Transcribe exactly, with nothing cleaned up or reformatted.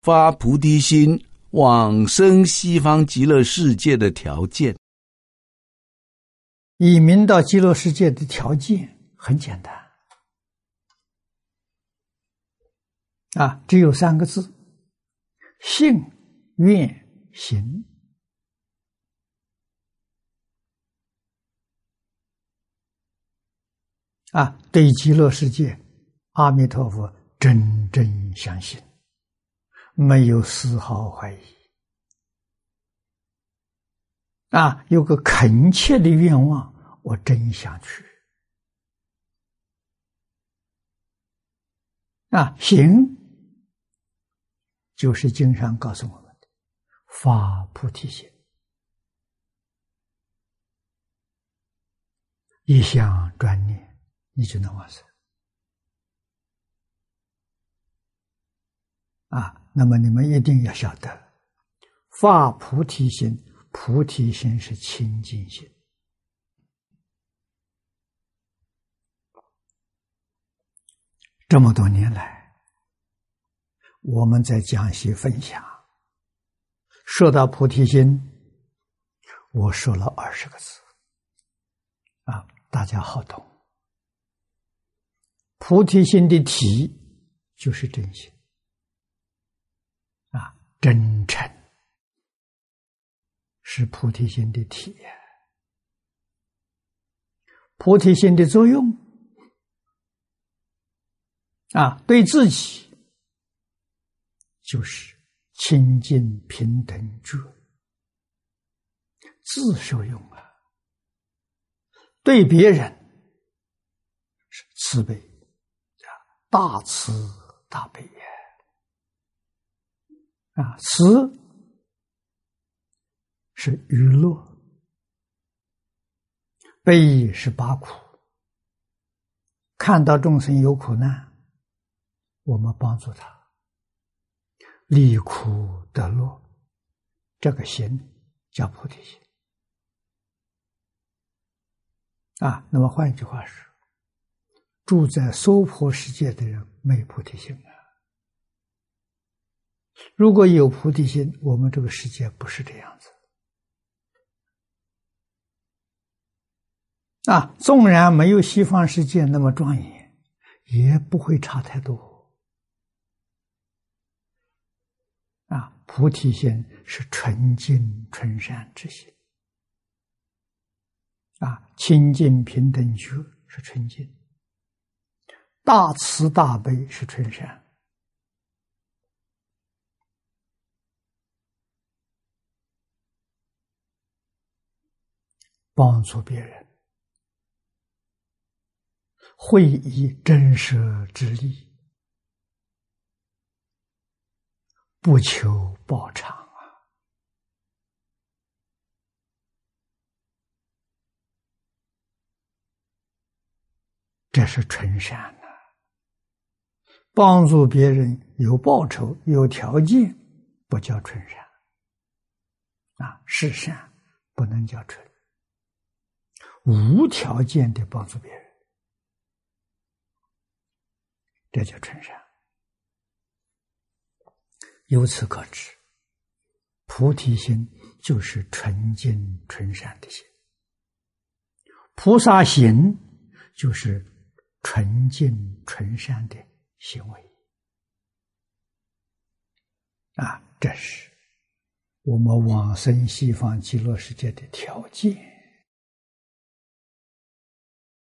发菩提心往生西方极乐世界的条件。 以明到极乐世界的条件很简单啊，只有三个字：信、愿、行。啊，对极乐世界，阿弥陀佛真正相信，没有丝毫怀疑。啊，有个恳切的愿望，我真想去。啊，行，就是经上告诉我们的发菩提心，一想专念，你就能往生。啊，那么你们一定要晓得，发菩提心，菩提心是清净心。这么多年来，我们在讲习分享，说到菩提心，我说了二十个字，啊，大家好懂。菩提心的体就是真心，啊，真诚是菩提心的体。菩提心的作用啊，对自己就是清净平等觉，自受用啊；对别人是慈悲，大慈大悲啊，慈是娱乐，悲是拔苦。看到众生有苦难，我们帮助他离苦得乐，这个心叫菩提心啊。那么换一句话说，住在娑婆世界的人没菩提心啊。如果有菩提心，我们这个世界不是这样子啊。纵然没有西方世界那么庄严，也不会差太多啊。菩提心是纯净纯善之心啊，清净平等觉是纯净，大慈大悲是纯善。帮助别人，会以真实之力，不求报偿啊！这是纯善呐、啊。帮助别人有报酬、有条件，不叫纯善啊，是善，不能叫纯。无条件的帮助别人，这叫纯善。由此可知，菩提心就是纯净纯善的心，菩萨行就是纯净纯善的行为啊，这是我们往生西方极乐世界的条件。